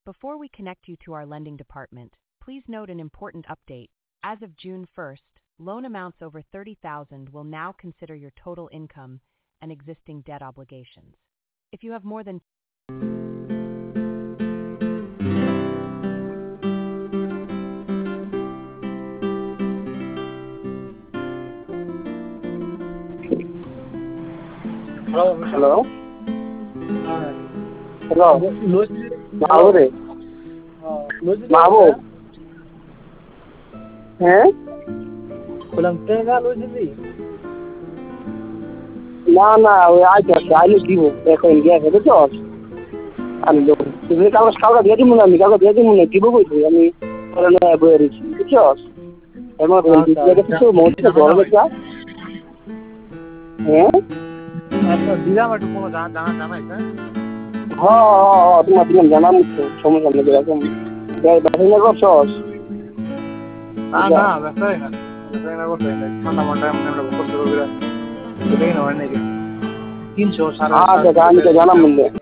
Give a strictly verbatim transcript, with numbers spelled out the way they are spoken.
Before we connect you to our lending department, please note an important update. As of June first, loan amounts over thirty thousand will now consider your total income and existing debt obligations. If you have more than Hello. Hello? Uh, Hello? Lucy. Mahmoud? Uh, Lucy. Mahmoud? হ্যাঁ বললাম টাকা লইছি দি না না ওই আইতে আইলে দিব এখন গিয়ে বুঝছো আমি তুমি কাগজ কাগজ দিয়ে দিব না আমি কাগজ দিয়ে দিব না দিব বলছি আমি কারণে বই রয়েছি বুঝছো এমন কিছু মধ্যে বড় বেচা হ্যাঁ আচ্ছা দিলাম একটু কোনো জানা জানা জানাই হ্যাঁ হ্যাঁ হ্যাঁ তোমার দিলাম জানাম তো সমস্যা নেই এরকম বাসা না করছস না না ব্যস্তাই না ব্যস্তাই না করতে ঠান্ডা মাথায় আমরা করতে করতে দেখি না হয় নাকি তিনশো সাড়ে আচ্ছা আমি তো জানাম বললে